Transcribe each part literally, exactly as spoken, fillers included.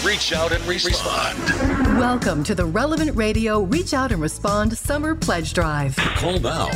Reach out and respond. Welcome to the Relevant Radio Reach Out and Respond Summer Pledge Drive. Call now.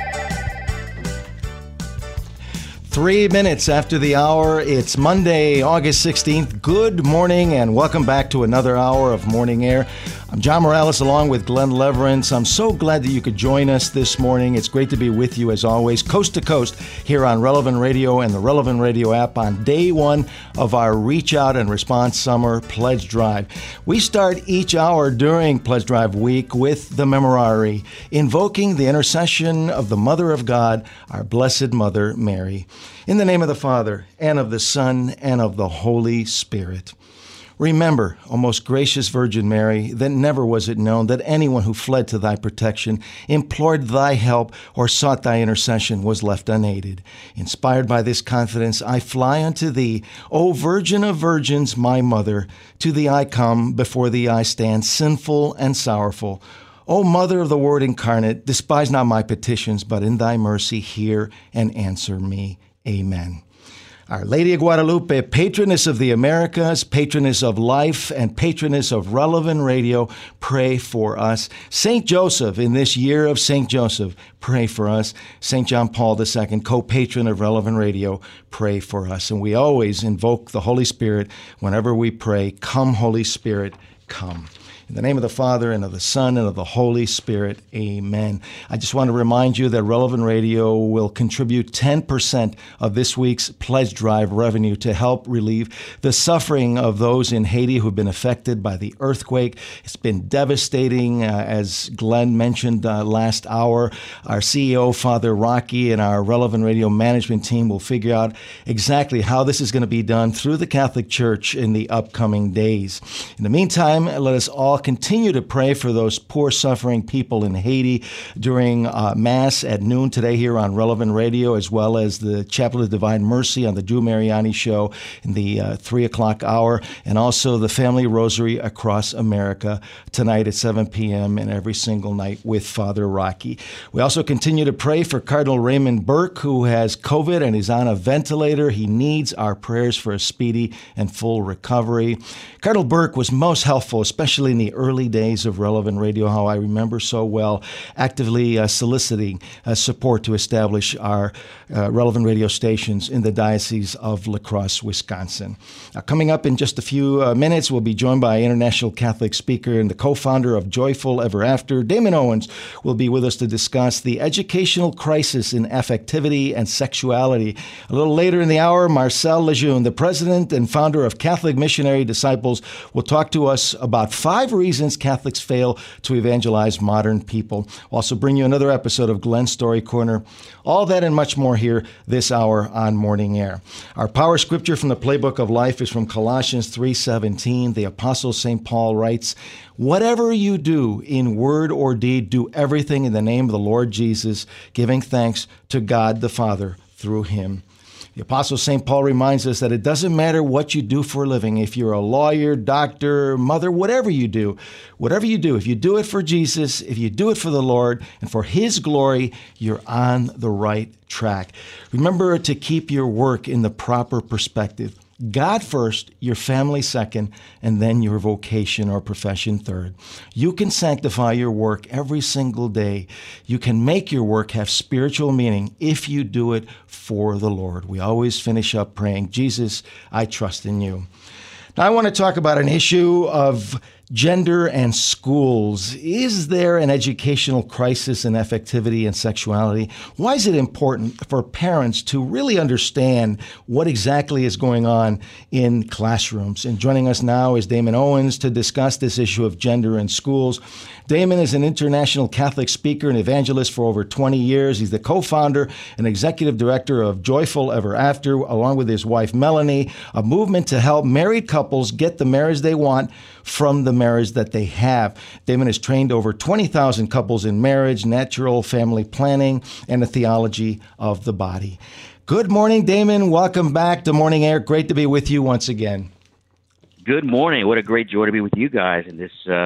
Three minutes after the hour, it's Monday, August sixteenth. Good morning and welcome back to another hour of Morning Air. I'm John Morales along with Glenn Leverance. I'm so glad that you could join us this morning. It's great to be with you as always, coast to coast here on Relevant Radio and the Relevant Radio app on day one of our Reach Out and Respond Summer Pledge Drive. We start each hour during Pledge Drive week with the Memorare, invoking the intercession of the Mother of God, our Blessed Mother Mary. In the name of the Father, and of the Son, and of the Holy Spirit. Remember, O most gracious Virgin Mary, that never was it known that anyone who fled to thy protection, implored thy help, or sought thy intercession was left unaided. Inspired by this confidence, I fly unto thee, O Virgin of Virgins, my Mother. To thee I come, before thee I stand, sinful and sorrowful. O Mother of the Word incarnate, despise not my petitions, but in thy mercy hear and answer me. Amen. Our Lady of Guadalupe, patroness of the Americas, patroness of life, and patroness of Relevant Radio, pray for us. Saint Joseph, in this year of Saint Joseph, pray for us. Saint John Paul the Second, co-patron of Relevant Radio, pray for us. And we always invoke the Holy Spirit whenever we pray, come, Holy Spirit, come. In the name of the Father, and of the Son, and of the Holy Spirit, amen. I just want to remind you that Relevant Radio will contribute ten percent of this week's Pledge Drive revenue to help relieve the suffering of those in Haiti who've been affected by the earthquake. It's been devastating, uh, as Glenn mentioned uh, last hour. Our C E O, Father Rocky, and our Relevant Radio management team will figure out exactly how this is going to be done through the Catholic Church in the upcoming days. In the meantime, let us all continue to pray for those poor, suffering people in Haiti during uh, Mass at noon today here on Relevant Radio, as well as the Chapel of Divine Mercy on the Drew Mariani Show in the uh, three o'clock hour, and also the Family Rosary across America tonight at seven p.m. and every single night with Father Rocky. We also continue to pray for Cardinal Raymond Burke, who has COVID and is on a ventilator. He needs our prayers for a speedy and full recovery. Cardinal Burke was most helpful, especially in the early days of Relevant Radio, how I remember so well, actively uh, soliciting uh, support to establish our uh, Relevant Radio stations in the Diocese of La Crosse, Wisconsin. Uh, coming up in just a few uh, minutes, we'll be joined by international Catholic speaker and the co-founder of Joyful Ever After. Damon Owens will be with us to discuss the educational crisis in affectivity and sexuality. A little later in the hour, Marcel Lejeune, the president and founder of Catholic Missionary Disciples, will talk to us about five reasons Catholics fail to evangelize modern people. We'll also bring you another episode of Glenn's Story Corner. All that and much more here this hour on Morning Air. Our power scripture from the Playbook of Life is from Colossians three seventeen. The Apostle Saint Paul writes, "Whatever you do in word or deed, do everything in the name of the Lord Jesus, giving thanks to God the Father through him." The Apostle Saint Paul reminds us that it doesn't matter what you do for a living. If you're a lawyer, doctor, mother, whatever you do, whatever you do, if you do it for Jesus, if you do it for the Lord and for his glory, you're on the right track. Remember to keep your work in the proper perspective. God first, your family second, and then your vocation or profession third. You can sanctify your work every single day. You can make your work have spiritual meaning if you do it for the Lord. We always finish up praying, Jesus, I trust in you. Now, I want to talk about an issue of gender and schools. Is there an educational crisis in affectivity and sexuality? Why is it important for parents to really understand what exactly is going on in classrooms? And joining us now is Damon Owens to discuss this issue of gender in schools. Damon is an international Catholic speaker and evangelist for over twenty years. He's the co-founder and executive director of Joyful Ever After, along with his wife Melanie, a movement to help married couples get the marriage they want from the marriage that they have. Damon has trained over twenty thousand couples in marriage, natural family planning, and the theology of the body. Good morning, Damon. Welcome back to Morning Air. Great to be with you once again. Good morning. What a great joy to be with you guys in this uh,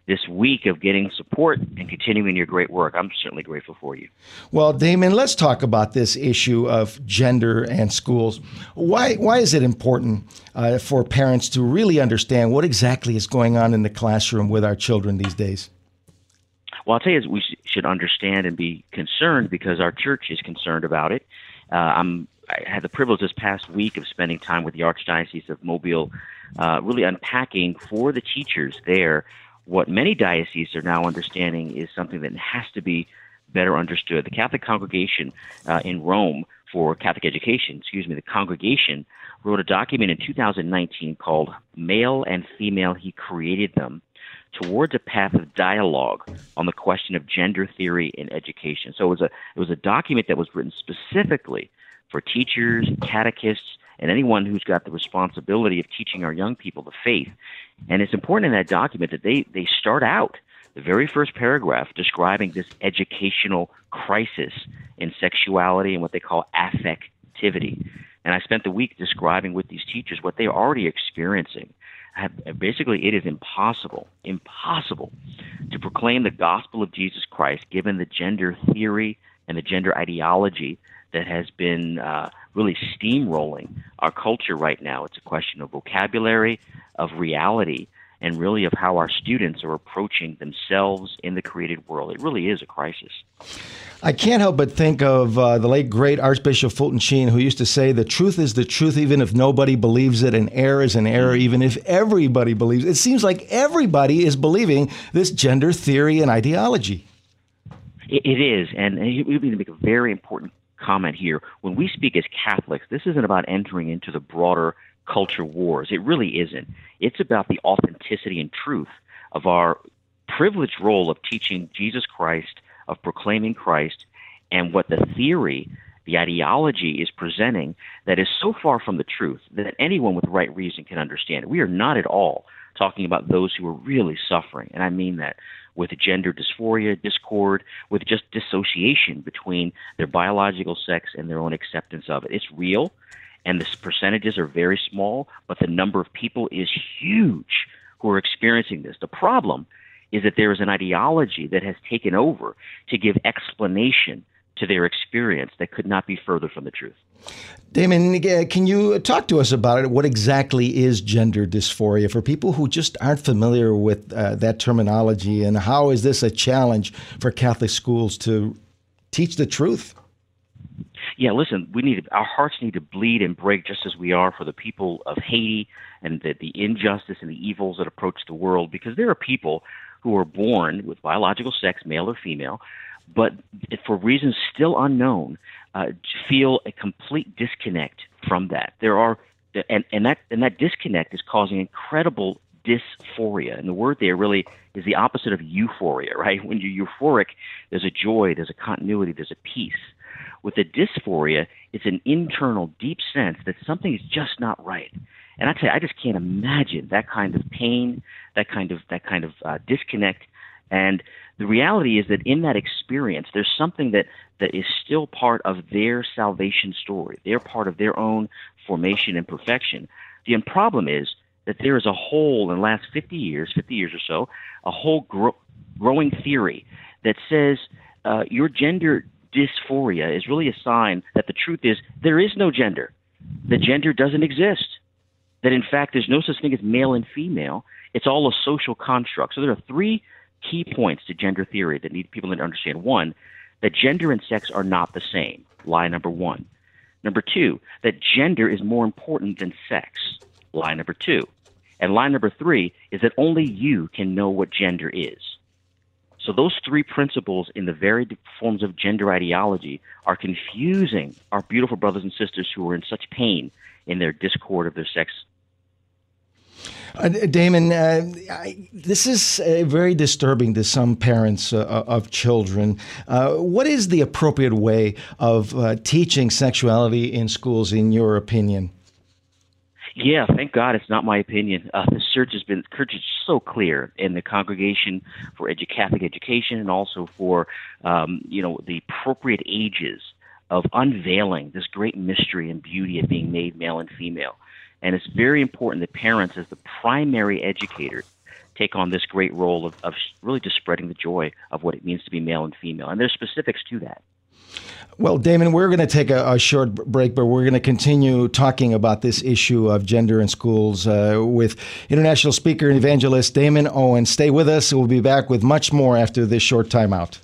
this week of getting support and continuing your great work. I'm certainly grateful for you. Well, Damon, let's talk about this issue of gender and schools. Why why is it important uh, for parents to really understand what exactly is going on in the classroom with our children these days? Well, I'll tell you, we sh- should understand and be concerned because our church is concerned about it. Uh, I'm, I had the privilege this past week of spending time with the Archdiocese of Mobile, uh, really unpacking for the teachers there what many dioceses are now understanding is something that has to be better understood. The Catholic Congregation uh, in Rome for Catholic Education, excuse me, the congregation wrote a document in two thousand nineteen called Male and Female, He Created Them, towards a path of dialogue on the question of gender theory in education. So it was a it was a document that was written specifically for teachers, catechists, and anyone who's got the responsibility of teaching our young people the faith. And it's important in that document that they, they start out the very first paragraph describing this educational crisis in sexuality and what they call affectivity. And I spent the week describing with these teachers what they're already experiencing. Basically, it is impossible, impossible to proclaim the gospel of Jesus Christ given the gender theory and the gender ideology that has been uh, really steamrolling our culture right now. It's a question of vocabulary, of reality, and really of how our students are approaching themselves in the created world. It really is a crisis. I can't help but think of uh, the late, great Archbishop Fulton Sheen, who used to say, the truth is the truth even if nobody believes it, and error is an error even if everybody believes it. It seems like everybody is believing this gender theory and ideology. It, it is, and we need to make a very important comment here. When we speak as Catholics, this isn't about entering into the broader culture wars. It really isn't. It's about the authenticity and truth of our privileged role of teaching Jesus Christ, of proclaiming Christ, and what the theory, the ideology is presenting that is so far from the truth that anyone with right reason can understand it. We are not at all talking about those who are really suffering, and I mean that, with gender dysphoria, discord, with just dissociation between their biological sex and their own acceptance of it. It's real, and the percentages are very small, but the number of people is huge who are experiencing this. The problem is that there is an ideology that has taken over to give explanation to their experience that could not be further from the truth. Damon, can you talk to us about it? What exactly is gender dysphoria for people who just aren't familiar with uh, that terminology, and how is this a challenge for Catholic schools to teach the truth? Yeah, listen, we need to, our hearts need to bleed and break just as we are for the people of Haiti and the, the injustice and the evils that approach the world, because there are people who are born with biological sex, male or female, but for reasons still unknown, uh, feel a complete disconnect from that. There are, and, and that and that disconnect is causing incredible dysphoria. And the word there really is the opposite of euphoria, right? When you're euphoric, there's a joy, there's a continuity, there's a peace. With the dysphoria, it's an internal, deep sense that something is just not right. And I tell you, I just can't imagine that kind of pain, that kind of that kind of uh, disconnect. And the reality is that in that experience, there's something that, that is still part of their salvation story. They're part of their own formation and perfection. The problem is that there is a whole, in the last fifty years, fifty years or so, a whole gro- growing theory that says uh, your gender dysphoria is really a sign that the truth is there is no gender. The gender doesn't exist. That in fact there's no such thing as male and female. It's all a social construct. So there are three key points to gender theory that need people to understand. One, that gender and sex are not the same. Lie number one. Number two, that gender is more important than sex. Lie number two. And lie number three is that only you can know what gender is. So those three principles in the varied forms of gender ideology are confusing our beautiful brothers and sisters who are in such pain in their discord of their sex. Uh, Damon, uh, I, this is uh, very disturbing to some parents uh, of children. Uh, what is the appropriate way of uh, teaching sexuality in schools, in your opinion? Yeah, thank God it's not my opinion. Uh, the search has been search is so clear in the Congregation for Edu- Catholic Education, and also for um, you know the appropriate ages of unveiling this great mystery and beauty of being made male and female. And it's very important that parents, as the primary educators, take on this great role of, of really just spreading the joy of what it means to be male and female. And there's specifics to that. Well, Damon, we're going to take a, a short break, but we're going to continue talking about this issue of gender in schools uh, with international speaker and evangelist Damon Owens. Stay with us. We'll be back with much more after this short timeout.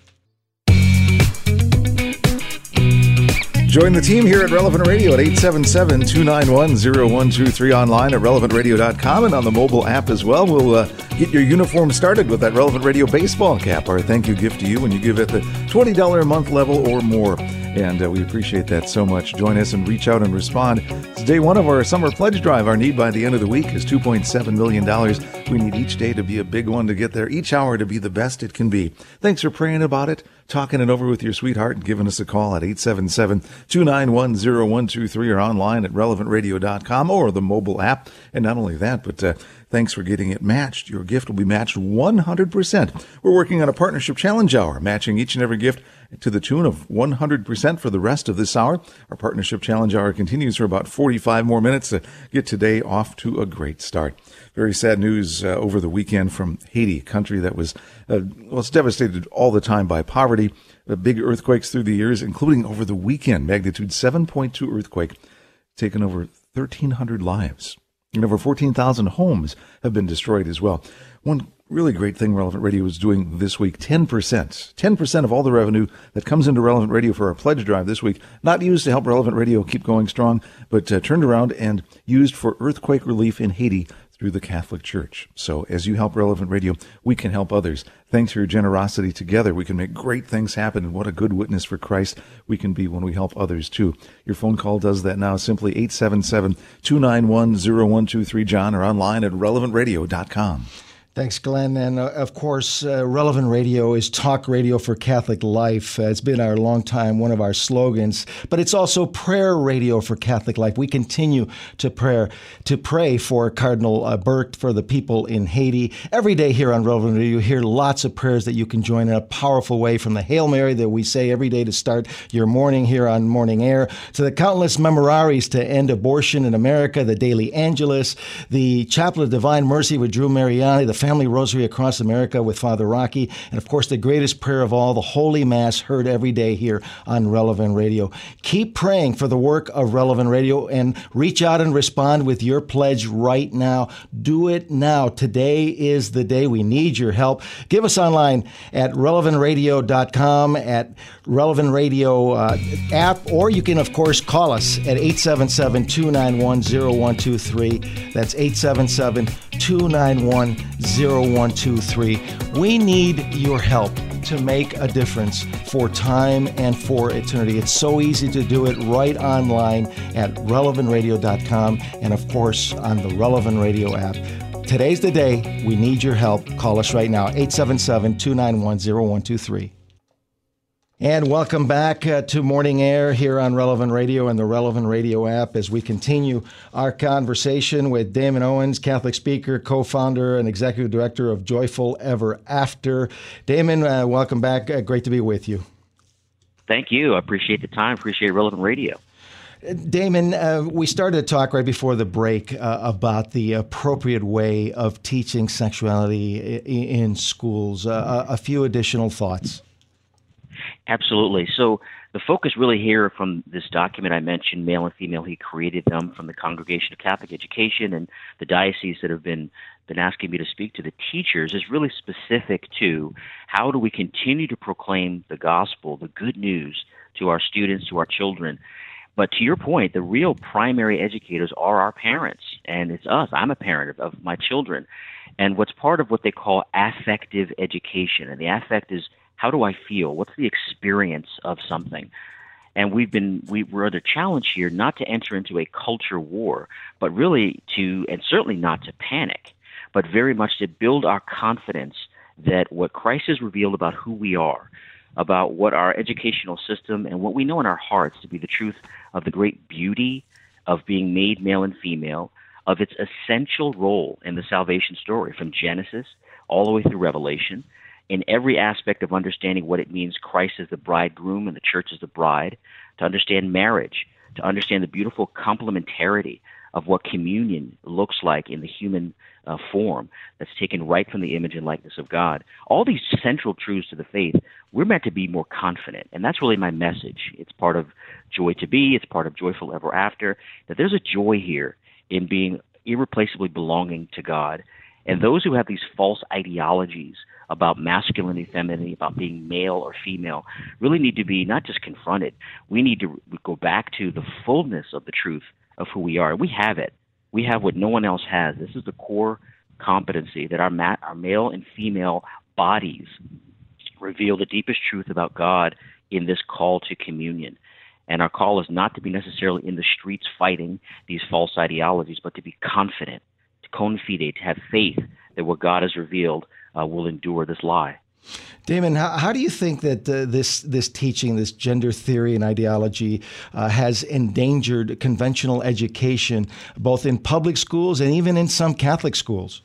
Join the team here at Relevant Radio at eight seven seven, two nine one, zero one two three, online at relevant radio dot com and on the mobile app as well. We'll uh, get your uniform started with that Relevant Radio baseball cap, our thank you gift to you when you give at the twenty dollars a month level or more. And uh, we appreciate that so much. Join us and reach out and respond. It's day one of our summer pledge drive. Our need by the end of the week is two point seven million dollars. We need each day to be a big one to get there, each hour to be the best it can be. Thanks for praying about it, talking it over with your sweetheart, and giving us a call at eight seven seven, two nine one, zero one two three or online at relevant radio dot com or the mobile app. And not only that, but uh, thanks for getting it matched. Your gift will be matched one hundred percent. We're working on a partnership challenge hour, matching each and every gift to the tune of one hundred percent for the rest of this hour. Our partnership challenge hour continues for about forty-five more minutes to get today off to a great start. Very sad news uh, over the weekend from Haiti, a country that was, uh, well, it's devastated all the time by poverty, uh, big earthquakes through the years, including over the weekend, magnitude seven point two earthquake, taken over thirteen hundred lives. And over fourteen thousand homes have been destroyed as well. One really great thing Relevant Radio is doing this week, ten percent. ten percent of all the revenue that comes into Relevant Radio for our pledge drive this week, not used to help Relevant Radio keep going strong, but uh, turned around and used for earthquake relief in Haiti through the Catholic Church. So as you help Relevant Radio, we can help others. Thanks for your generosity. Together, we can make great things happen, and what a good witness for Christ we can be when we help others too. Your phone call does that now. Simply eight seven seven, two nine one, zero one two three, John, or online at relevant radio dot com. Thanks, Glenn. And uh, of course, uh, Relevant Radio is talk radio for Catholic life. Uh, it's been our long time, one of our slogans, but it's also prayer radio for Catholic life. We continue to pray, to pray for Cardinal uh, Burke, for the people in Haiti. Every day here on Relevant Radio, you hear lots of prayers that you can join in a powerful way, from the Hail Mary that we say every day to start your morning here on Morning Air, to the countless memoraries to end abortion in America, the Daily Angelus, the Chaplet of Divine Mercy with Drew Mariani, the Family Rosary Across America with Father Rocky, and of course the greatest prayer of all, the Holy Mass, heard every day here on Relevant Radio. Keep praying for the work of Relevant Radio and reach out and respond with your pledge right now. Do it now. Today is the day. We need your help. Give us online at relevant radio dot com, at Relevant Radio uh, app, or you can of course call us at eight seven seven, two nine one, zero one two three. That's eight seven seven, two nine one, zero one two three. We need your help to make a difference for time and for eternity. It's so easy to do it right online at relevant radio dot com and of course on the Relevant Radio app. Today's the day. We need your help. Call us right now, eight seven seven, two nine one, zero one two three. And welcome back uh, to Morning Air here on Relevant Radio and the Relevant Radio app as we continue our conversation with Damon Owens, Catholic speaker, co-founder, and executive director of Joyful Ever After. Damon, uh, welcome back. Uh, great to be with you. Thank you. I appreciate the time. Appreciate Relevant Radio. Damon, uh, we started to talk right before the break uh, about the appropriate way of teaching sexuality in, in schools. Uh, a few additional thoughts. Absolutely. So the focus really here from this document I mentioned, Male and Female, he created them from the Congregation of Catholic Education and the dioceses that have been, been asking me to speak to the teachers, is really specific to how do we continue to proclaim the gospel, the good news to our students, to our children. But to your point, the real primary educators are our parents, and it's us. I'm a parent of, of my children. And what's part of what they call affective education, and the affect is how do I feel? What's the experience of something? And we've been, we, we're under challenge here not to enter into a culture war, but really to, and certainly not to panic, but very much to build our confidence that what Christ has revealed about who we are, about what our educational system and what we know in our hearts to be the truth of the great beauty of being made male and female, of its essential role in the salvation story from Genesis all the way through Revelation, in every aspect of understanding what it means Christ is the bridegroom and the church is the bride, to understand marriage, to understand the beautiful complementarity of what communion looks like in the human uh, form that's taken right from the image and likeness of God. All these central truths to the faith, we're meant to be more confident, and that's really my message. It's part of Joy to Be, it's part of Joyful Ever After, that there's a joy here in being irreplaceably belonging to God. And those who have these false ideologies about masculinity, femininity, about being male or female, really need to be not just confronted. We need to go back to the fullness of the truth of who we are. We have it. We have what no one else has. This is the core competency that our, ma- our male and female bodies reveal the deepest truth about God in this call to communion. And our call is not to be necessarily in the streets fighting these false ideologies, but to be confident, to confide, to have faith that what God has revealed uh, will endure this lie. Damon, how, how do you think that uh, this this teaching, this gender theory and ideology, uh, has endangered conventional education, both in public schools and even in some Catholic schools?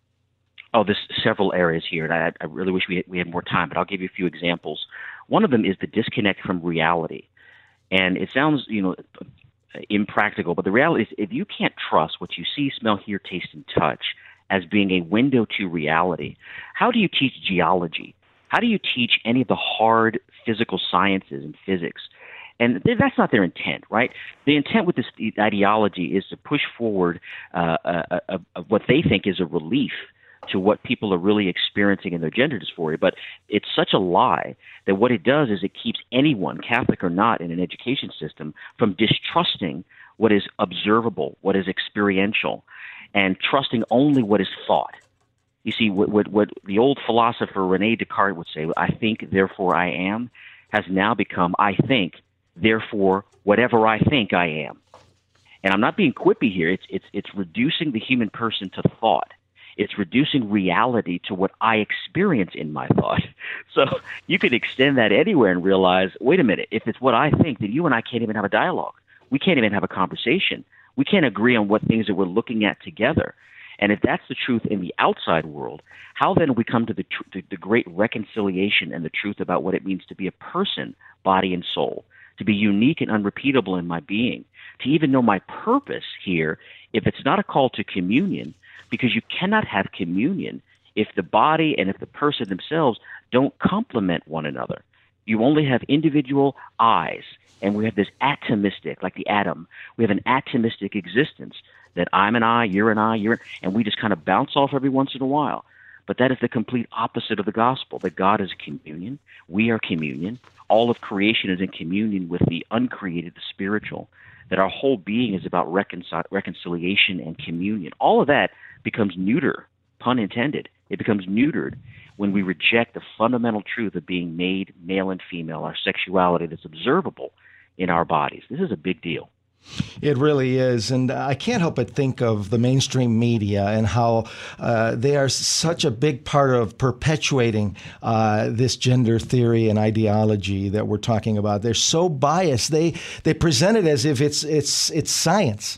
Oh, there's several areas here, and I, I really wish we had, we had more time, but I'll give you a few examples. One of them is the disconnect from reality. And it sounds, you know, impractical, but the reality is if you can't trust what you see, smell, hear, taste, and touch as being a window to reality, how do you teach geology? How do you teach any of the hard physical sciences and physics? And that's not their intent, right? The intent with this ideology is to push forward uh, a, a, a, what they think is a relief to what people are really experiencing in their gender dysphoria. But it's such a lie that what it does is it keeps anyone, Catholic or not, in an education system from distrusting what is observable, what is experiential, and trusting only what is thought. You see, what, what, what the old philosopher Rene Descartes would say, I think, therefore I am, has now become, I think, therefore whatever I think I am. And I'm not being quippy here. It's, it's, it's reducing the human person to thought. It's reducing reality to what I experience in my thought. So you could extend that anywhere and realize, wait a minute, if it's what I think, then you and I can't even have a dialogue. We can't even have a conversation. We can't agree on what things that we're looking at together. And if that's the truth in the outside world, how then do we come to the, tr- the, the great reconciliation and the truth about what it means to be a person, body and soul, to be unique and unrepeatable in my being, to even know my purpose here, if it's not a call to communion, because you cannot have communion if the body and if the person themselves don't complement one another. You only have individual eyes, and we have this atomistic, like the atom. We have an atomistic existence that I'm an I, you're an I, you're, and we just kind of bounce off every once in a while. But that is the complete opposite of the gospel, that God is communion. We are communion. All of creation is in communion with the uncreated, the spiritual, that our whole being is about reconcil- reconciliation and communion. All of that becomes neuter, pun intended. It becomes neutered when we reject the fundamental truth of being made male and female, our sexuality that's observable in our bodies. This is a big deal. It really is. And I can't help but think of the mainstream media and how uh, they are such a big part of perpetuating uh, this gender theory and ideology that we're talking about. They're so biased. They they present it as if it's it's it's science.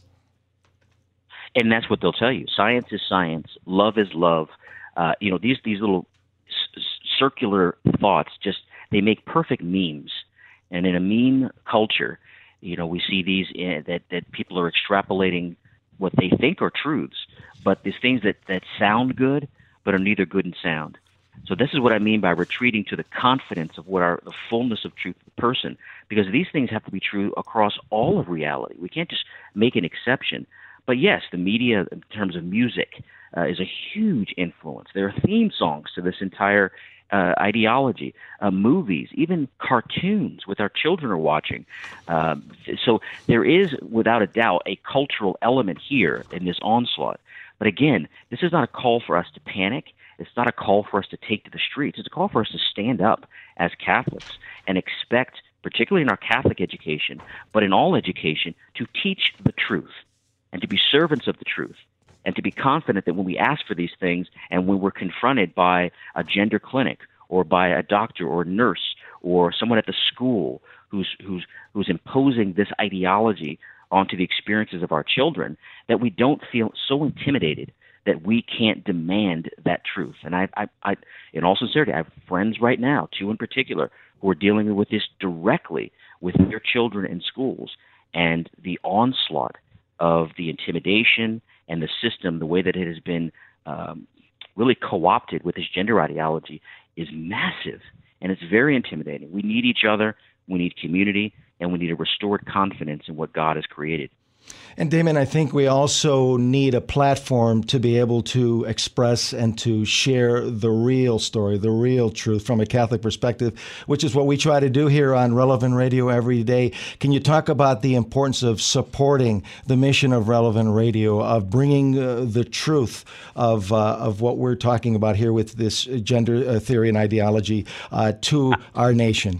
And that's what they'll tell you. Science is science. Love is love. Uh, you know, these these little c- circular thoughts, just they make perfect memes. And in a meme culture, you know, we see these in, that that people are extrapolating what they think are truths, but these things that, that sound good, but are neither good and sound. So this is what I mean by retreating to the confidence of what are the fullness of truth of the person, because these things have to be true across all of reality. We can't just make an exception. But yes, the media, in terms of music, uh, is a huge influence. There are theme songs to this entire uh, ideology, uh, movies, even cartoons with our children are watching. Um, so there is, without a doubt, a cultural element here in this onslaught. But again, this is not a call for us to panic. It's not a call for us to take to the streets. It's a call for us to stand up as Catholics and expect, particularly in our Catholic education, but in all education, to teach the truth and to be servants of the truth, and to be confident that when we ask for these things and when we're confronted by a gender clinic or by a doctor or a nurse or someone at the school who's who's who's imposing this ideology onto the experiences of our children, that we don't feel so intimidated that we can't demand that truth. And I, I, I, in all sincerity, I have friends right now, two in particular, who are dealing with this directly with their children in schools, and the onslaught of the intimidation and the system, the way that it has been um, really co-opted with this gender ideology, is massive, and it's very intimidating. We need each other, we need community, and we need a restored confidence in what God has created. And Damon, I think we also need a platform to be able to express and to share the real story, the real truth from a Catholic perspective, which is what we try to do here on Relevant Radio every day. Can you talk about the importance of supporting the mission of Relevant Radio, of bringing uh, the truth of uh, of what we're talking about here with this gender uh, theory and ideology uh, to our nation?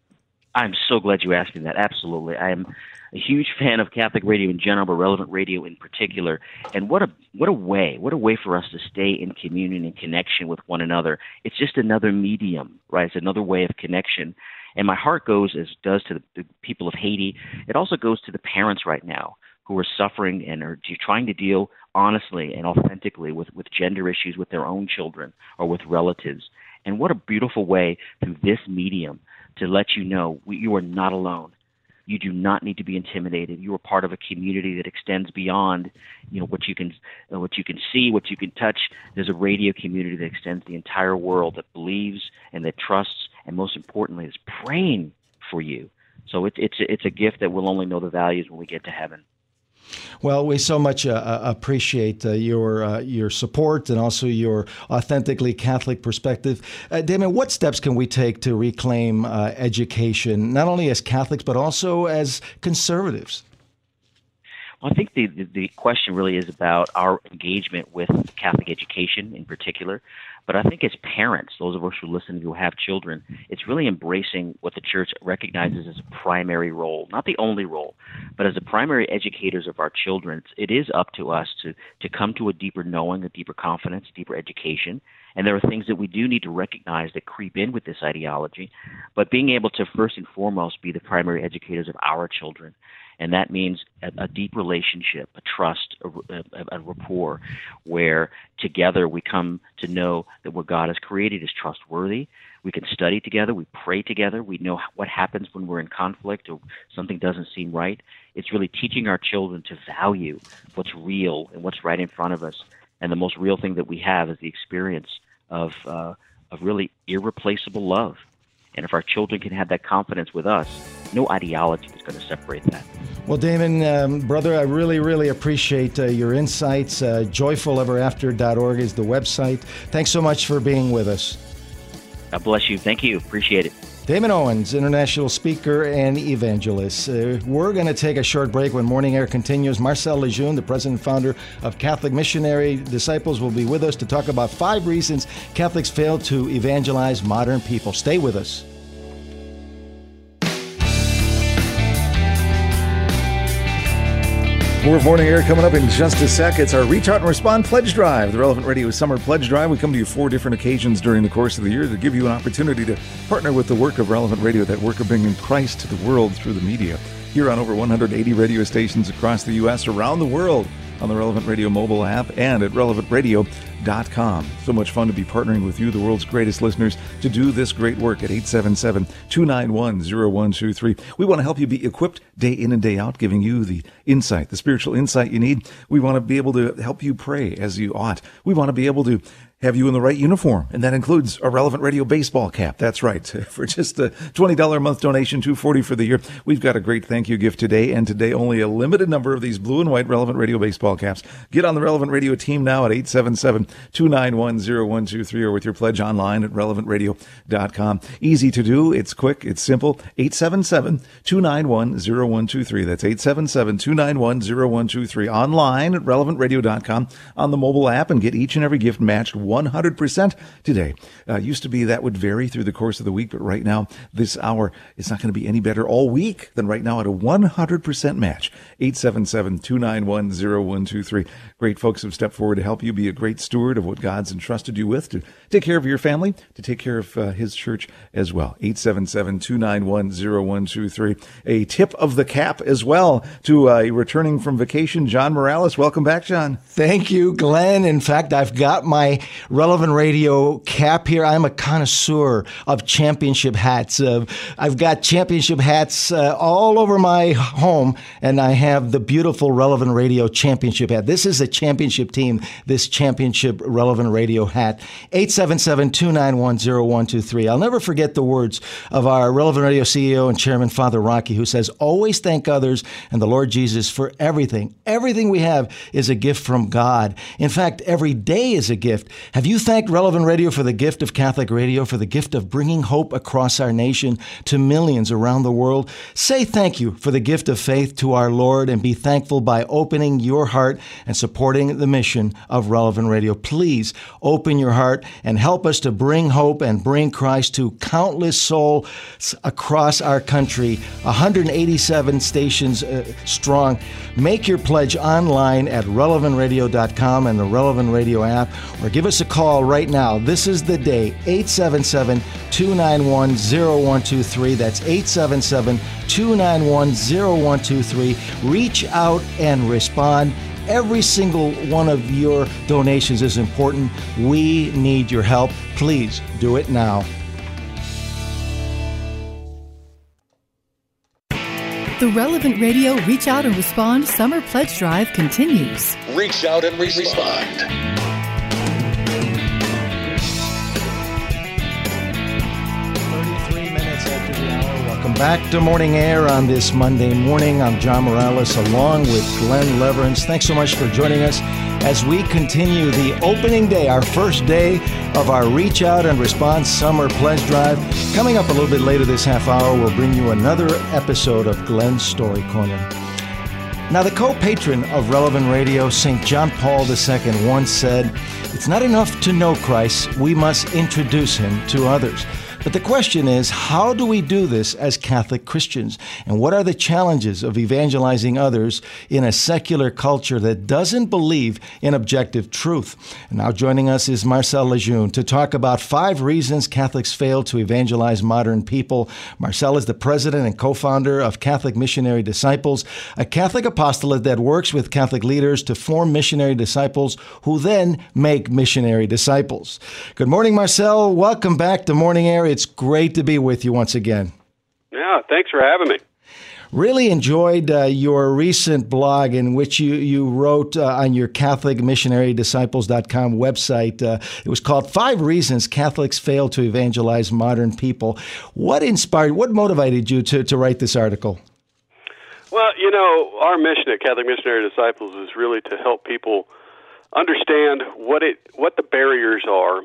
I'm so glad you asked me that. Absolutely. I am a huge fan of Catholic radio in general, but Relevant Radio in particular. And what a what a way, what a way for us to stay in communion and connection with one another. It's just another medium, right? It's another way of connection. And my heart goes, as it does to the, the people of Haiti, it also goes to the parents right now who are suffering and are trying to deal honestly and authentically with, with gender issues with their own children or with relatives. And what a beautiful way through this medium to let you know we, you are not alone. You do not need to be intimidated. You are part of a community that extends beyond, you know, what you can, uh, what you can see, what you can touch. There's a radio community that extends the entire world, that believes and that trusts, and most importantly, is praying for you. So it's it's it's a gift that we'll only know the values when we get to heaven. Well, we so much uh, appreciate uh, your uh, your support and also your authentically Catholic perspective. Uh, Damon, what steps can we take to reclaim uh, education, not only as Catholics, but also as conservatives? Well, I think the, the, the question really is about our engagement with Catholic education in particular. But I think as parents, those of us who listen who have children, it's really embracing what the Church recognizes as a primary role, not the only role, but as the primary educators of our children. It is up to us to, to come to a deeper knowing, a deeper confidence, a deeper education. And there are things that we do need to recognize that creep in with this ideology. But being able to first and foremost be the primary educators of our children. And that means a, a deep relationship, a trust, a, a, a rapport, where together we come to know that what God has created is trustworthy. We can study together. We pray together. We know what happens when we're in conflict or something doesn't seem right. It's really teaching our children to value what's real and what's right in front of us. And the most real thing that we have is the experience of uh, of really irreplaceable love. And if our children can have that confidence with us, no ideology is going to separate that. Well, Damon, um, brother, I really, really appreciate uh, your insights. Uh, joyful ever after dot org is the website. Thanks so much for being with us. God bless you. Thank you. Appreciate it. Damon Owens, international speaker and evangelist. Uh, we're going to take a short break when Morning Air continues. Marcel Lejeune, the president and founder of Catholic Missionary Disciples, will be with us to talk about five reasons Catholics fail to evangelize modern people. Stay with us. More Morning Air coming up in just a sec. It's our Reach Out and Respond Pledge Drive, the Relevant Radio Summer Pledge Drive. We come to you four different occasions during the course of the year to give you an opportunity to partner with the work of Relevant Radio, that work of bringing Christ to the world through the media. Here on over one hundred eighty radio stations across the U S, around the world, on the Relevant Radio mobile app, and at relevant radio dot com. So much fun to be partnering with you, the world's greatest listeners, to do this great work at eight seven seven, two nine one, zero one two three. We want to help you be equipped day in and day out, giving you the insight, the spiritual insight you need. We want to be able to help you pray as you ought. We want to be able to have you in the right uniform, and that includes a Relevant Radio baseball cap. That's right. For just a twenty dollars a month donation, two hundred forty dollars for the year, we've got a great thank you gift today, and today only a limited number of these blue and white Relevant Radio baseball caps. Get on the Relevant Radio team now at eight seven seven, two nine one, zero one two three or with your pledge online at relevant radio dot com. Easy to do. It's quick. It's simple. eight seven seven, two nine one, zero one two three. That's eight seven seven, two nine one, zero one two three. Online at relevant radio dot com, on the mobile app, and get each and every gift matched one hundred percent today. Uh, used to be that would vary through the course of the week, but right now, this hour, it's not going to be any better all week than right now at a one hundred percent match. eight seven seven, two nine one, zero one two three. Great folks have stepped forward to help you be a great steward of what God's entrusted you with, to take care of your family, to take care of uh, His church as well. eight seven seven, two nine one, zero one two three. A tip of the cap as well to uh, returning from vacation, John Morales. Welcome back, John. Thank you, Glenn. In fact, I've got my Relevant Radio cap here. I'm a connoisseur of championship hats. Uh, I've got championship hats uh, all over my home, and I have the beautiful Relevant Radio championship hat. This is a championship team, this championship Relevant Radio hat. eight seven seven, two nine one, zero one two three. I'll never forget the words of our Relevant Radio C E O and Chairman, Father Rocky, who says, always thank others and the Lord Jesus for everything. Everything we have is a gift from God. In fact, every day is a gift. Have you thanked Relevant Radio for the gift of Catholic radio, for the gift of bringing hope across our nation to millions around the world? Say thank you for the gift of faith to our Lord, and be thankful by opening your heart and supporting the mission of Relevant Radio. Please open your heart and help us to bring hope and bring Christ to countless souls across our country, one hundred eighty-seven stations uh, strong. Make your pledge online at relevant radio dot com and the Relevant Radio app, or give us a call right now. This is the day, eight seven seven, two nine one, zero one two three. That's eight seven seven, two nine one, zero one two three. Reach out and respond. Every single one of your donations is important. We need your help. Please do it now. The Relevant Radio Reach Out and Respond Summer Pledge Drive continues. Reach out and respond. thirty-three minutes after the hour. Welcome back to Morning Air on this Monday morning. I'm John Morales along with Glenn Leverance. Thanks so much for joining us as we continue the opening day, our first day of our Reach Out and Respond Summer Pledge Drive. Coming up a little bit later this half hour, we'll bring you another episode of Glenn's Story Corner. Now, the co-patron of Relevant Radio, Saint John Paul the Second, once said, "It's not enough to know Christ, we must introduce him to others." But the question is, how do we do this as Catholic Christians? And what are the challenges of evangelizing others in a secular culture that doesn't believe in objective truth? And now joining us is Marcel Lejeune to talk about five reasons Catholics fail to evangelize modern people. Marcel is the president and co-founder of Catholic Missionary Disciples, a Catholic apostolate that works with Catholic leaders to form missionary disciples who then make missionary disciples. Good morning, Marcel. Welcome back to Morning Air. It's great to be with you once again. Yeah, thanks for having me. Really enjoyed uh, your recent blog in which you, you wrote uh, on your Catholic Missionary Disciples dot com website. Uh, it was called Five Reasons Catholics Fail to Evangelize Modern People. What inspired, what motivated you to, to write this article? Well, you know, our mission at Catholic Missionary Disciples is really to help people understand what it what the barriers are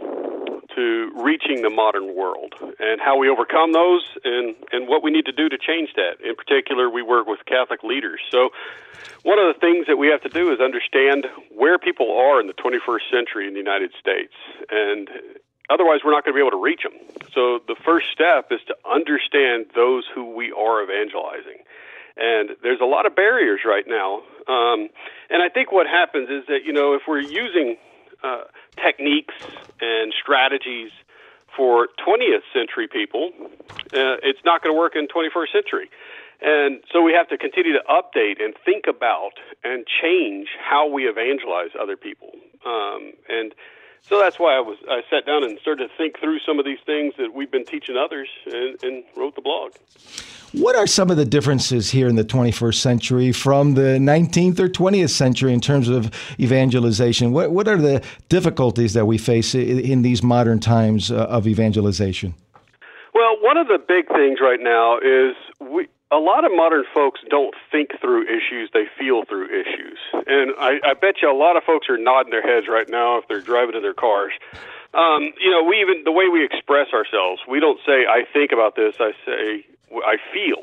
to reaching the modern world and how we overcome those and, and what we need to do to change that. In particular, we work with Catholic leaders. So one of the things that we have to do is understand where people are in the twenty-first century in the United States. And otherwise, we're not going to be able to reach them. So the first step is to understand those who we are evangelizing. And there's a lot of barriers right now. Um, and I think what happens is that, you know, if we're using uh, techniques and strategies for twentieth century people, uh, it's not going to work in twenty-first century. And so we have to continue to update and think about and change how we evangelize other people. Um, and so that's why I was I sat down and started to think through some of these things that we've been teaching others and, and wrote the blog. What are some of the differences here in the twenty-first century from the nineteenth or twentieth century in terms of evangelization? What what are the difficulties that we face in, in these modern times uh, of evangelization? Well, one of the big things right now is we a lot of modern folks don't think through issues, they feel through issues. And I, I bet you a lot of folks are nodding their heads right now if they're driving in their cars. Um, you know, we even the way we express ourselves, we don't say, I think about this, I say, I feel.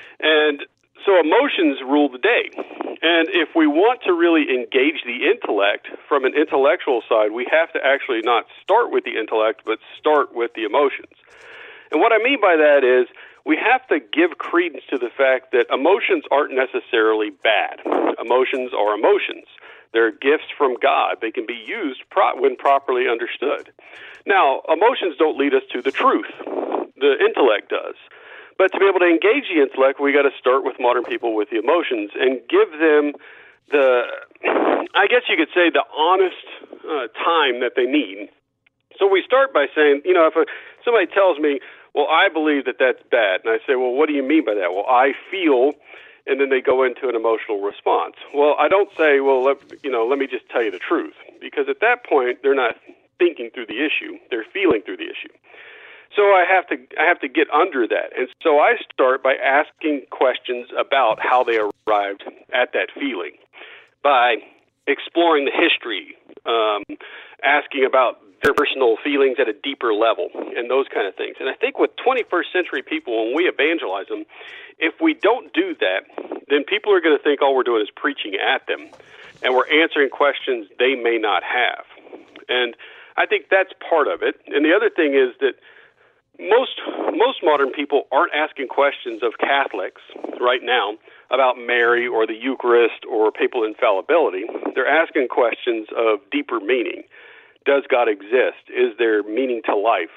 And so emotions rule the day. And if we want to really engage the intellect from an intellectual side, we have to actually not start with the intellect, but start with the emotions. And what I mean by that is we have to give credence to the fact that emotions aren't necessarily bad. Emotions are emotions. They're gifts from God. They can be used pro- when properly understood. Now, emotions don't lead us to the truth. The intellect does. But to be able to engage the intellect, we got to start with modern people with the emotions and give them the, I guess you could say, the honest uh, time that they need So we start by saying, you know, if a, somebody tells me, well, I believe that that's bad, and I say, well, what do you mean by that? Well, I feel, and then they go into an emotional response. Well, I don't say, well, let, you know, let me just tell you the truth, because at that point they're not thinking through the issue; they're feeling through the issue. So I have to I have to get under that, and so I start by asking questions about how they arrived at that feeling, by exploring the history, um, asking about their personal feelings at a deeper level, and those kind of things. And I think with twenty-first century people, when we evangelize them, if we don't do that, then people are going to think all we're doing is preaching at them, and we're answering questions they may not have. And I think that's part of it. And the other thing is that most most modern people aren't asking questions of Catholics right now about Mary or the Eucharist or papal infallibility. They're asking questions of deeper meaning. Does God exist? Is there meaning to life?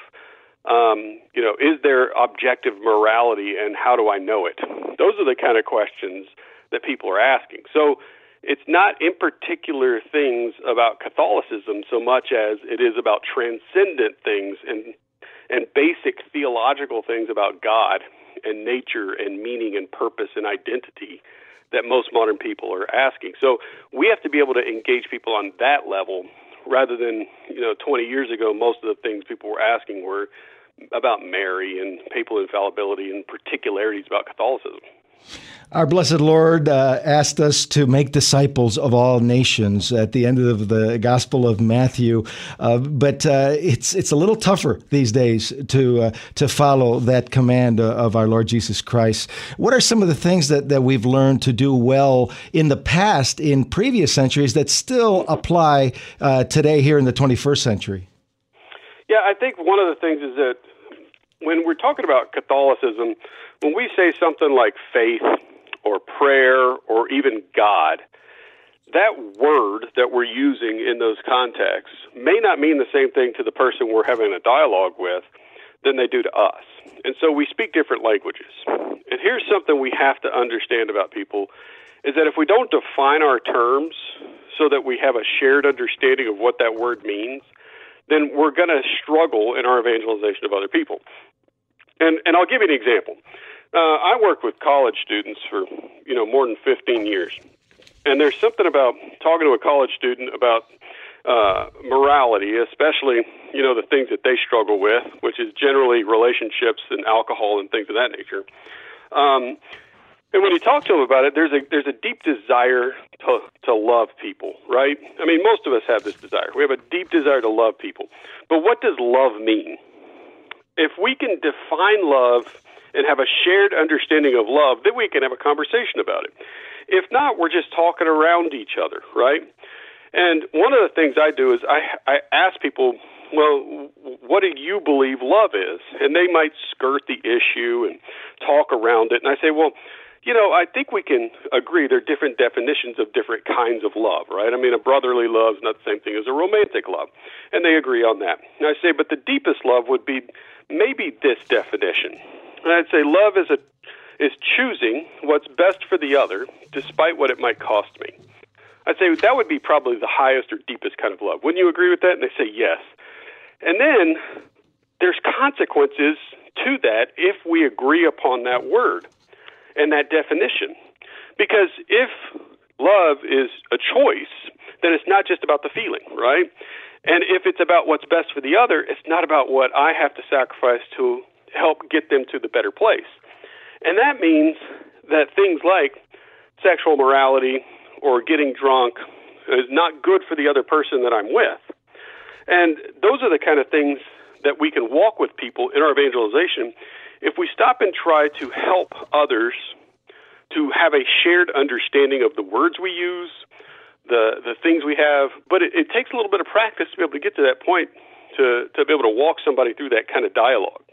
Um, you know, is there objective morality, and how do I know it? Those are the kind of questions that people are asking. So it's not in particular things about Catholicism so much as it is about transcendent things and and basic theological things about God and nature and meaning and purpose and identity that most modern people are asking. So we have to be able to engage people on that level rather than, you know, twenty years ago, most of the things people were asking were about Mary and papal infallibility and particularities about Catholicism. Our blessed Lord uh, asked us to make disciples of all nations at the end of the Gospel of Matthew, uh, but uh, it's it's a little tougher these days to uh, to follow that command of our Lord Jesus Christ. What are some of the things that, that we've learned to do well in the past, in previous centuries, that still apply uh, today here in the twenty-first century? Yeah, I think one of the things is that when we're talking about Catholicism, when we say something like faith or prayer or even God, that word that we're using in those contexts may not mean the same thing to the person we're having a dialogue with than they do to us. And so we speak different languages. And here's something we have to understand about people, is that if we don't define our terms so that we have a shared understanding of what that word means, then we're going to struggle in our evangelization of other people. And and I'll give you an example. Uh, I worked with college students for, you know, more than fifteen years. And there's something about talking to a college student about uh, morality, especially, you know, the things that they struggle with, which is generally relationships and alcohol and things of that nature. Um, and when you talk to them about it, there's a there's a deep desire to to love people, right? I mean, most of us have this desire. We have a deep desire to love people. But what does love mean? If we can define love and have a shared understanding of love, then we can have a conversation about it. If not, we're just talking around each other, right? And one of the things I do is I, I ask people, well, what do you believe love is? And they might skirt the issue and talk around it. And I say, well, you know, I think we can agree there are different definitions of different kinds of love, right? I mean, a brotherly love is not the same thing as a romantic love. And they agree on that. And I say, but the deepest love would be maybe this definition. And I'd say love is a is choosing what's best for the other, despite what it might cost me. I'd say that would be probably the highest or deepest kind of love. Wouldn't you agree with that? And they say yes. And then there's consequences to that if we agree upon that word and that definition. Because if love is a choice, then it's not just about the feeling, right? And if it's about what's best for the other, it's not about what I have to sacrifice to help get them to the better place. And that means that things like sexual morality or getting drunk is not good for the other person that I'm with. And those are the kind of things that we can walk with people in our evangelization if we stop and try to help others to have a shared understanding of the words we use, the the things we have. But it, it takes a little bit of practice to be able to get to that point, to, to be able to walk somebody through that kind of dialogue.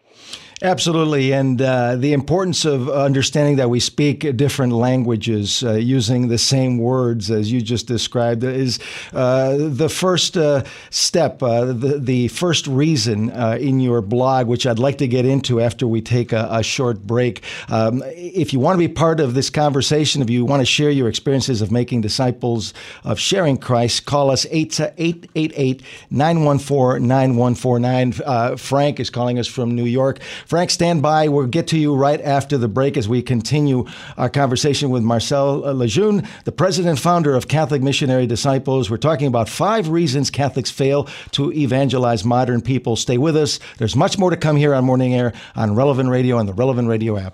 Absolutely, and uh, the importance of understanding that we speak different languages uh, using the same words as you just described is uh, the first uh, step, uh, the, the first reason uh, in your blog, which I'd like to get into after we take a, a short break. Um, if you want to be part of this conversation, if you want to share your experiences of making disciples, of sharing Christ, call us eight eight eight, nine one four, nine one four nine. Uh, Frank is calling us from New York. Frank, stand by. We'll get to you right after the break as we continue our conversation with Marcel Lejeune, the president and founder of Catholic Missionary Disciples. We're talking about five reasons Catholics fail to evangelize modern people. Stay with us. There's much more to come here on Morning Air on Relevant Radio and the Relevant Radio app.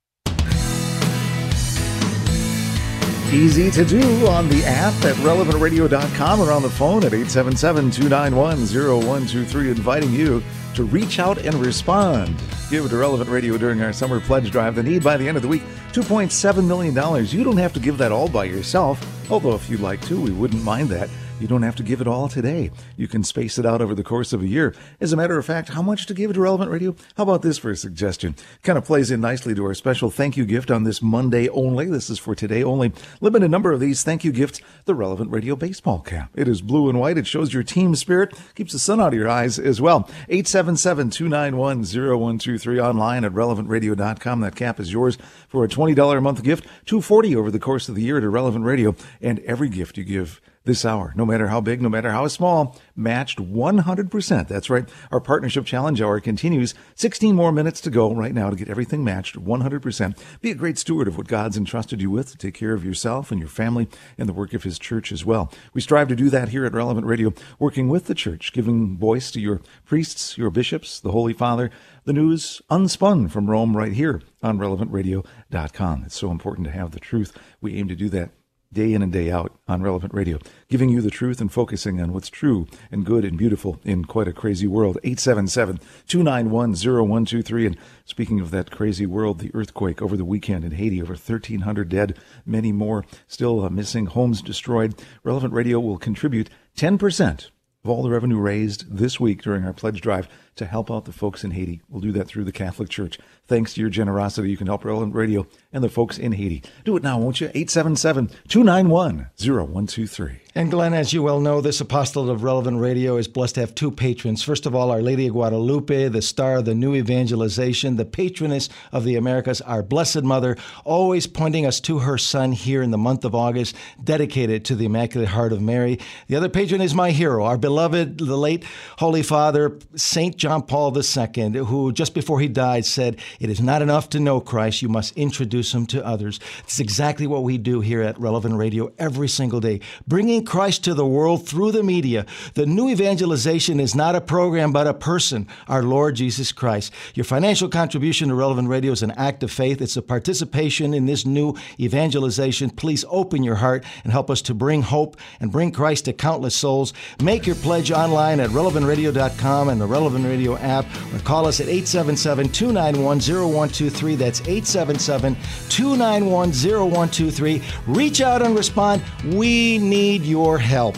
Easy to do on the app at relevant radio dot com or on the phone at eight seven seven, two nine one, zero one two three, inviting you to reach out and respond. Give it to Relevant Radio during our summer pledge drive. The need by the end of the week, two point seven million dollars. You don't have to give that all by yourself, although if you'd like to, we wouldn't mind that. You don't have to give it all today. You can space it out over the course of a year. As a matter of fact, how much to give to Relevant Radio? How about this for a suggestion? Kind of plays in nicely to our special thank you gift on this Monday only. This is for today only. Limited number of these thank you gifts. The Relevant Radio baseball cap. It is blue and white. It shows your team spirit. Keeps the sun out of your eyes as well. eight seven seven, two nine one, zero one two three, online at relevant radio dot com. That cap is yours for a twenty dollars a month gift. two hundred forty dollars over the course of the year to Relevant Radio. And every gift you give this hour, no matter how big, no matter how small, matched one hundred percent. That's right. Our partnership challenge hour continues. sixteen more minutes to go right now to get everything matched one hundred percent. Be a great steward of what God's entrusted you with to take care of yourself and your family and the work of His church as well. We strive to do that here at Relevant Radio, working with the church, giving voice to your priests, your bishops, the Holy Father, the news unspun from Rome right here on relevant radio dot com. It's so important to have the truth. We aim to do that day in and day out on Relevant Radio, giving you the truth and focusing on what's true and good and beautiful in quite a crazy world. eight seven seven, two nine one, zero one two three. And speaking of that crazy world, the earthquake over the weekend in Haiti, over thirteen hundred dead, many more still uh, missing, homes destroyed. Relevant Radio will contribute ten percent of all the revenue raised this week during our pledge drive to help out the folks in Haiti. We'll do that through the Catholic Church. Thanks to your generosity, you can help Relevant Radio and the folks in Haiti. Do it now, won't you? eight seven seven, two nine one, zero one two three. And Glenn, as you well know, this apostolate of Relevant Radio is blessed to have two patrons. First of all, Our Lady of Guadalupe, the star of the new evangelization, the patroness of the Americas, our Blessed Mother, always pointing us to her Son here in the month of August, dedicated to the Immaculate Heart of Mary. The other patron is my hero, our beloved, the late Holy Father, Saint John Paul the Second, who just before he died said, "It is not enough to know Christ, you must introduce him to others." It's exactly what we do here at Relevant Radio every single day, bringing Christ to the world through the media. The new evangelization is not a program, but a person, our Lord Jesus Christ. Your financial contribution to Relevant Radio is an act of faith. It's a participation in this new evangelization. Please open your heart and help us to bring hope and bring Christ to countless souls. Make your pledge online at relevant radio dot com and the Relevant Radio app, or call us at eight seven seven, two nine one, zero one two three. That's eight seven seven, two nine one, zero one two three. Reach out and respond. We need your help.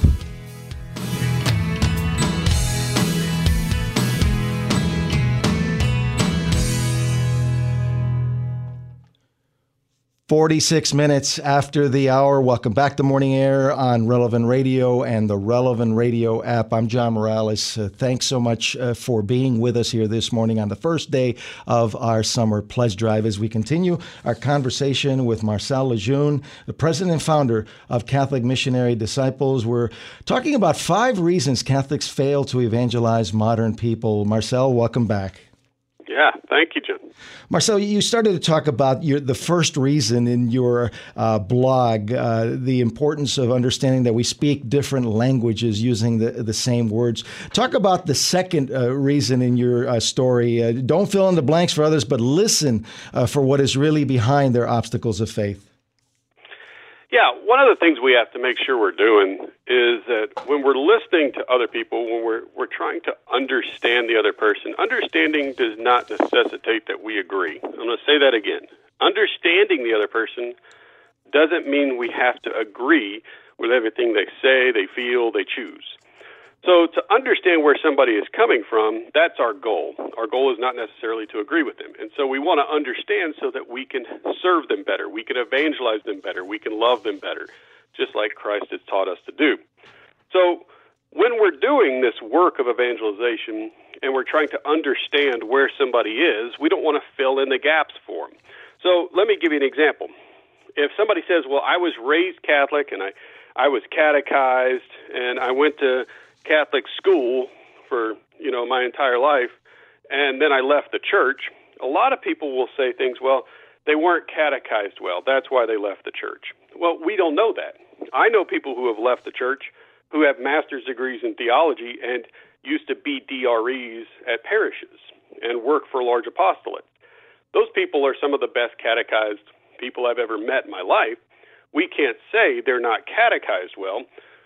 forty-six minutes after the hour. Welcome back to Morning Air on Relevant Radio and the Relevant Radio app. I'm John Morales. Uh, thanks so much uh, for being with us here this morning on the first day of our summer pledge drive as we continue our conversation with Marcel Lejeune, the president and founder of Catholic Missionary Disciples. We're talking about five reasons Catholics fail to evangelize modern people. Marcel, welcome back. Yeah, thank you, John. Marcel, you started to talk about your, the first reason in your uh, blog, uh, the importance of understanding that we speak different languages using the, the same words. Talk about the second uh, reason in your uh, story. Uh, don't fill in the blanks for others, but listen uh, for what is really behind their obstacles of faith. Yeah, one of the things we have to make sure we're doing is that when we're listening to other people, when we're we're trying to understand the other person, understanding does not necessitate that we agree. I'm going to say that again. Understanding the other person doesn't mean we have to agree with everything they say, they feel, they choose. So to understand where somebody is coming from, that's our goal. Our goal is not necessarily to agree with them. And so we want to understand so that we can serve them better, we can evangelize them better, we can love them better, just like Christ has taught us to do. So when we're doing this work of evangelization and we're trying to understand where somebody is, we don't want to fill in the gaps for them. So let me give you an example. If somebody says, well, I was raised Catholic and I, I was catechized and I went to Catholic school for, you know, my entire life, and then I left the church, a lot of people will say things, well, they weren't catechized well. That's why they left the church. Well, we don't know that. I know people who have left the church who have master's degrees in theology and used to be D R Es at parishes and work for large apostolates. Those people are some of the best catechized people I've ever met in my life. We can't say they're not catechized well.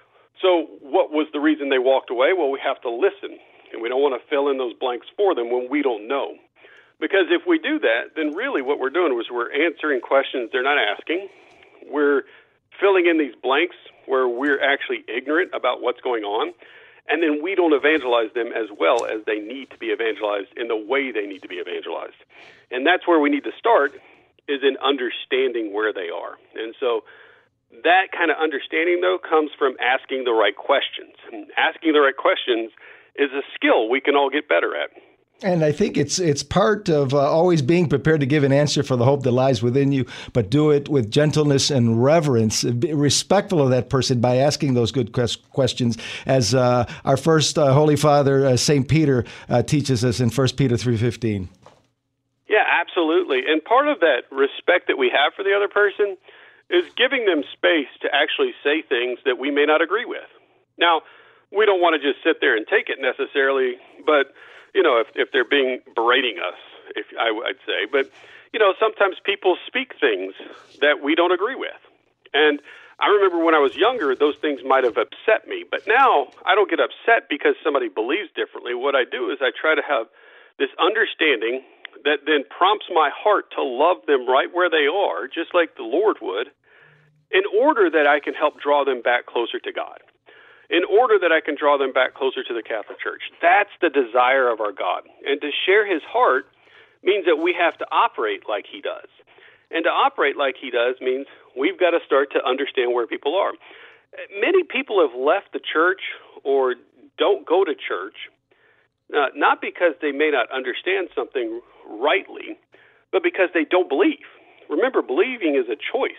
So what was the reason they walked away? Well, we have to listen, and we don't want to fill in those blanks for them when we don't know. Because if we do that, then really what we're doing is we're answering questions they're not asking. We're filling in these blanks where we're actually ignorant about what's going on, and then we don't evangelize them as well as they need to be evangelized in the way they need to be evangelized. And that's where we need to start, is in understanding where they are. And so that kind of understanding, though, comes from asking the right questions. And asking the right questions is a skill we can all get better at. And I think it's it's part of uh, always being prepared to give an answer for the hope that lies within you, but do it with gentleness and reverence, be respectful of that person by asking those good questions, as uh, our first uh, Holy Father, uh, Saint Peter, uh, teaches us in First Peter three fifteen. Yeah, absolutely. And part of that respect that we have for the other person is giving them space to actually say things that we may not agree with. Now, we don't want to just sit there and take it necessarily, but you know, if, if they're being berating us, if I, I'd say. But, you know, sometimes people speak things that we don't agree with. And I remember when I was younger, those things might have upset me. But now I don't get upset because somebody believes differently. What I do is I try to have this understanding that then prompts my heart to love them right where they are, just like the Lord would, in order that I can help draw them back closer to God, in order that I can draw them back closer to the Catholic Church. That's the desire of our God. And to share his heart means that we have to operate like he does. And to operate like he does means we've got to start to understand where people are. Many people have left the church or don't go to church, uh, not because they may not understand something rightly, but because they don't believe. Remember, believing is a choice.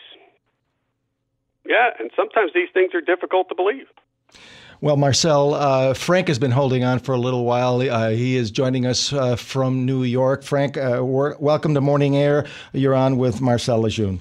Yeah, and sometimes these things are difficult to believe. Well, Marcel, uh, Frank has been holding on for a little while. Uh, he is joining us uh, from New York. Frank, uh, welcome to Morning Air. You're on with Marcel Lejeune.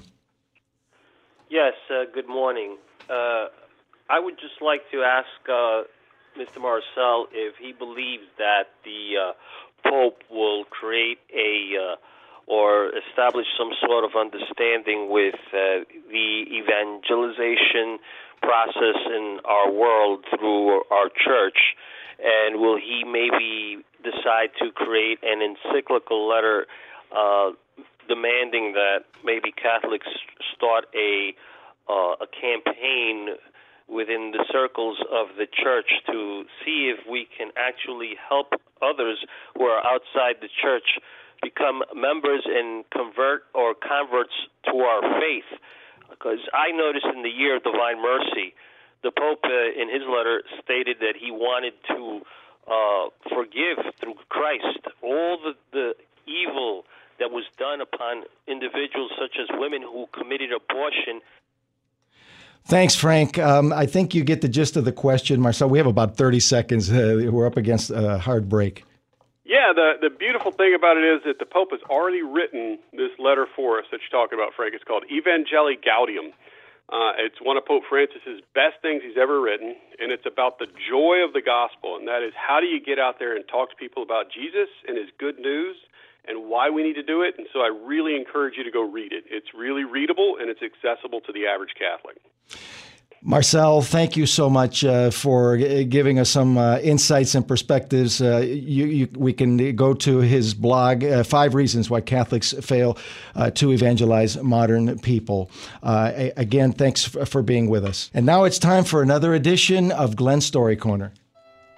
Yes, uh, good morning. Uh, I would just like to ask uh, Mister Marcel if he believes that the uh, Pope will create a uh, or establish some sort of understanding with uh, the evangelization process in our world through our church, and will he maybe decide to create an encyclical letter uh, demanding that maybe Catholics start a uh, a campaign within the circles of the church to see if we can actually help others who are outside the church become members and convert or converts to our faith? Because I noticed in the year of Divine Mercy, the Pope, uh, in his letter, stated that he wanted to uh, forgive through Christ all the, the evil that was done upon individuals such as women who committed abortion. Thanks, Frank. Um, I think you get the gist of the question, Marcel. We have about thirty seconds. Uh, we're up against a hard break. Yeah, the, the beautiful thing about it is that the Pope has already written this letter for us that you're talking about, Frank. It's called Evangelii Gaudium. Uh, it's one of Pope Francis's best things he's ever written, and it's about the joy of the gospel, and that is how do you get out there and talk to people about Jesus and his good news and why we need to do it. And so I really encourage you to go read it. It's really readable, and it's accessible to the average Catholic. Marcel, thank you so much uh, for giving us some uh, insights and perspectives. Uh, you, you, we can go to his blog, uh, Five Reasons Why Catholics Fail uh, to Evangelize Modern People. Uh, again, thanks for being with us. And now it's time for another edition of Glenn's Story Corner.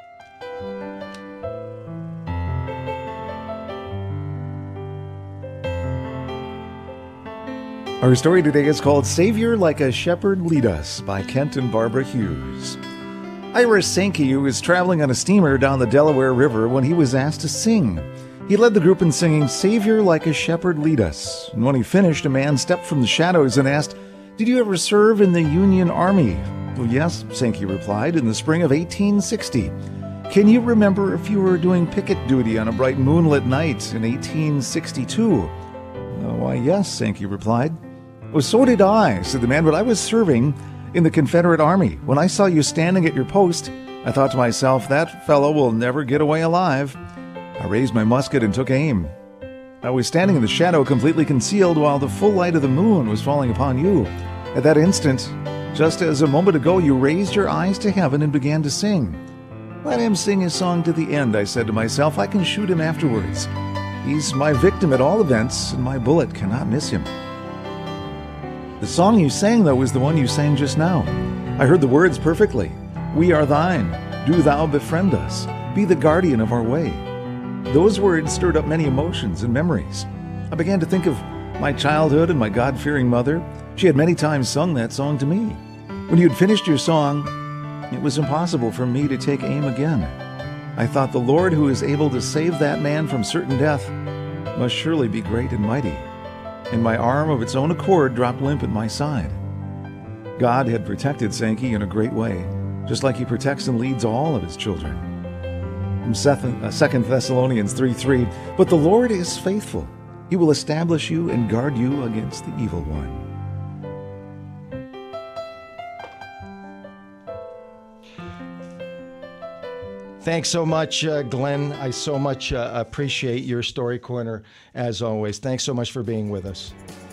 Our story today is called Savior Like a Shepherd Lead Us by Kent and Barbara Hughes. Ira Sankey was traveling on a steamer down the Delaware River when he was asked to sing. He led the group in singing Savior Like a Shepherd Lead Us. And when he finished, a man stepped from the shadows and asked, "Did you ever serve in the Union Army?" "Well, yes," Sankey replied, "in the spring of eighteen sixty. "Can you remember if you were doing picket duty on a bright moonlit night in eighteen sixty-two? "Oh, why, yes," Sankey replied. "Well, so did I," said the man, "but I was serving in the Confederate Army. When I saw you standing at your post, I thought to myself, that fellow will never get away alive. I raised my musket and took aim. I was standing in the shadow, completely concealed, while the full light of the moon was falling upon you. At that instant, just as a moment ago, you raised your eyes to heaven and began to sing. Let him sing his song to the end, I said to myself. I can shoot him afterwards. He's my victim at all events, and my bullet cannot miss him." The song you sang, though, was the one you sang just now. I heard the words perfectly. "We are thine. Do thou befriend us. Be the guardian of our way." Those words stirred up many emotions and memories. I began to think of my childhood and my God-fearing mother. She had many times sung that song to me. When you had finished your song, it was impossible for me to take aim again. I thought the Lord who is able to save that man from certain death must surely be great and mighty. And my arm of its own accord dropped limp at my side. God had protected Sankey in a great way, just like he protects and leads all of his children. From Second Thessalonians three three, "But the Lord is faithful. He will establish you and guard you against the evil one." Thanks so much, uh, Glenn. I so much uh, appreciate your Story Corner, as always. Thanks so much for being with us.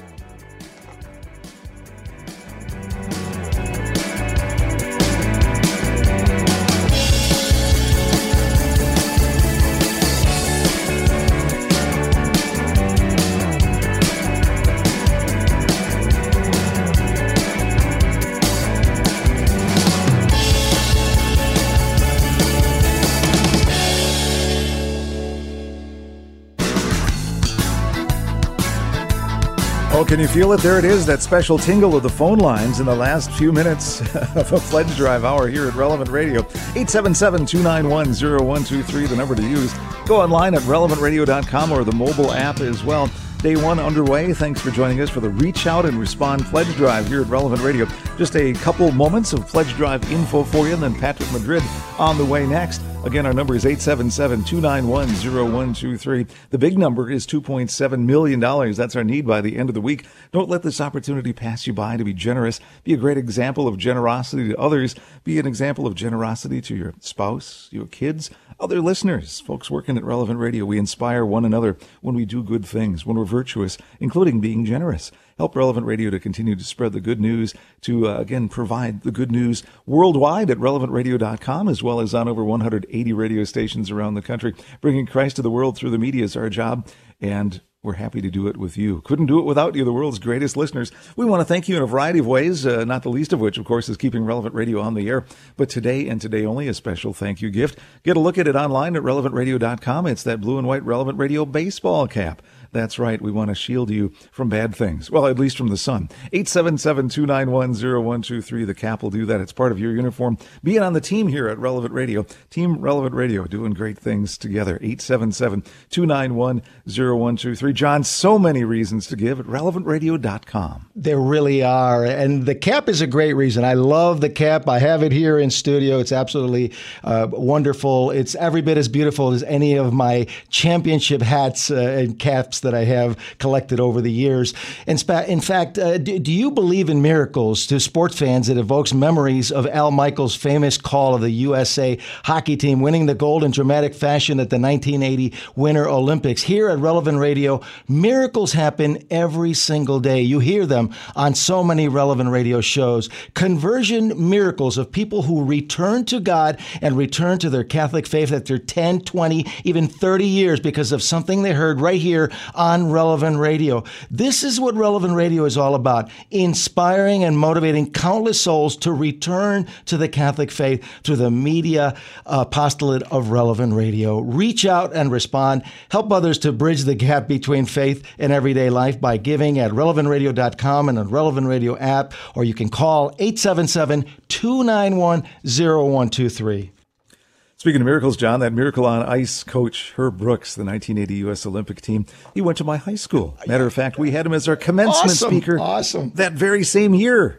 Oh, can you feel it? There it is, that special tingle of the phone lines in the last few minutes of a Pledge Drive hour here at Relevant Radio. eight seven seven, two nine one, zero one two three, the number to use. Go online at relevant radio dot com or the mobile app as well. Day one underway. Thanks for joining us for the Reach Out and Respond Pledge Drive here at Relevant Radio. Just a couple moments of Pledge Drive info for you, and then Patrick Madrid on the way next. Again, our number is eight seven seven, two nine one, zero one two three. The big number is two point seven million dollars. That's our need by the end of the week. Don't let this opportunity pass you by to be generous. Be a great example of generosity to others. Be an example of generosity to your spouse, your kids, other listeners. Folks working at Relevant Radio, we inspire one another when we do good things, when we're virtuous, including being generous. Help Relevant Radio to continue to spread the good news, to, uh, again, provide the good news worldwide at relevant radio dot com, as well as on over one hundred eighty radio stations around the country. Bringing Christ to the world through the media is our job, and we're happy to do it with you. Couldn't do it without you, the world's greatest listeners. We want to thank you in a variety of ways, uh, not the least of which, of course, is keeping Relevant Radio on the air. But today and today only, a special thank you gift. Get a look at it online at relevant radio dot com. It's that blue and white Relevant Radio baseball cap. That's right. We want to shield you from bad things. Well, at least from the sun. eight seven seven, two nine one, zero one two three. The cap will do that. It's part of your uniform. Being on the team here at Relevant Radio. Team Relevant Radio doing great things together. eight seven seven, two nine one, zero one two three. John, so many reasons to give at relevant radio dot com. There really are. And the cap is a great reason. I love the cap. I have it here in studio. It's absolutely uh, wonderful. It's every bit as beautiful as any of my championship hats uh, and caps that I have collected over the years. In, spa- in fact, uh, do, do you believe in miracles? To sports fans, it evokes memories of Al Michaels' famous call of the U S A hockey team winning the gold in dramatic fashion at the nineteen eighty Winter Olympics. Here at Relevant Radio, miracles happen every single day. You hear them on so many Relevant Radio shows. Conversion miracles of people who return to God and return to their Catholic faith after ten, twenty, even thirty years because of something they heard right here on Relevant Radio. This is what Relevant Radio is all about, inspiring and motivating countless souls to return to the Catholic faith through the media apostolate of Relevant Radio. Reach out and respond. Help others to bridge the gap between faith and everyday life by giving at relevant radio dot com and on Relevant Radio app, or you can call eight seven seven, two nine one, zero one two three. Speaking of miracles, John, that Miracle on Ice coach, Herb Brooks, the nineteen eighty U S Olympic team, he went to my high school. Matter of fact, we had him as our commencement awesome, speaker awesome. that very same year.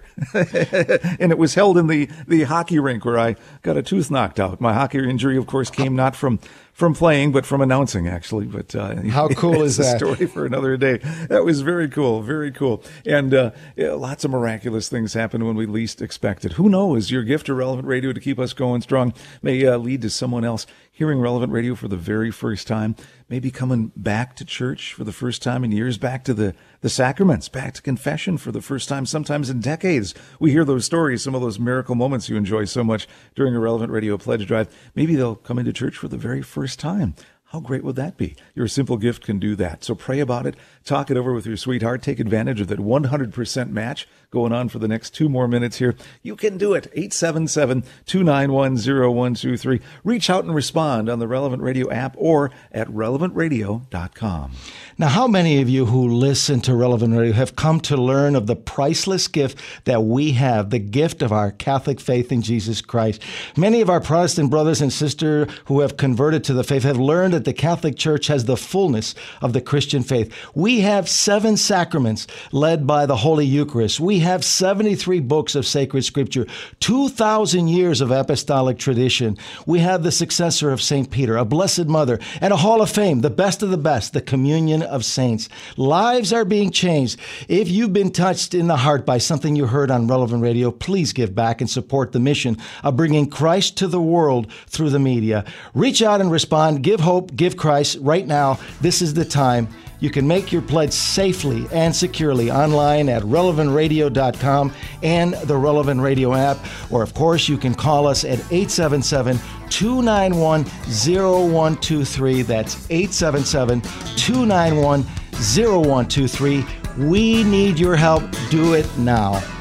And it was held in the, the hockey rink where I got a tooth knocked out. My hockey injury, of course, came not from from playing, but from announcing, actually. But uh, how cool is that? A story for another day. That was very cool, very cool. And uh, yeah, lots of miraculous things happen when we least expect it. Who knows? Your gift to Relevant Radio to keep us going strong may uh, lead to someone else hearing Relevant Radio for the very first time, maybe coming back to church for the first time in years, back to the, the sacraments, back to confession for the first time, sometimes in decades. We hear those stories, some of those miracle moments you enjoy so much during a Relevant Radio pledge drive. Maybe they'll come into church for the very first time. How great would that be? Your simple gift can do that. So pray about it. Talk it over with your sweetheart. Take advantage of that one hundred percent match going on for the next two more minutes here. You can do it. eight seven seven, two nine one, zero one two three. Reach out and respond on the Relevant Radio app or at relevant radio dot com. Now, how many of you who listen to Relevant Radio have come to learn of the priceless gift that we have, the gift of our Catholic faith in Jesus Christ? Many of our Protestant brothers and sisters who have converted to the faith have learned that the Catholic Church has the fullness of the Christian faith. We have seven sacraments led by the Holy Eucharist. We have seventy-three books of sacred scripture, two thousand years of apostolic tradition. We have the successor of Saint Peter, a Blessed Mother, and a Hall of Fame, the best of the best, the communion of saints. Lives are being changed. If you've been touched in the heart by something you heard on Relevant Radio, please give back and support the mission of bringing Christ to the world through the media. Reach out and respond. Give hope. Give Christ. Right now, this is the time. You can make your pledge safely and securely online at relevant radio dot com and the Relevant Radio app. Or, of course, you can call us at eight seven seven, two nine one, zero one two three. That's eight seven seven, two nine one, zero one two three. We need your help. Do it now.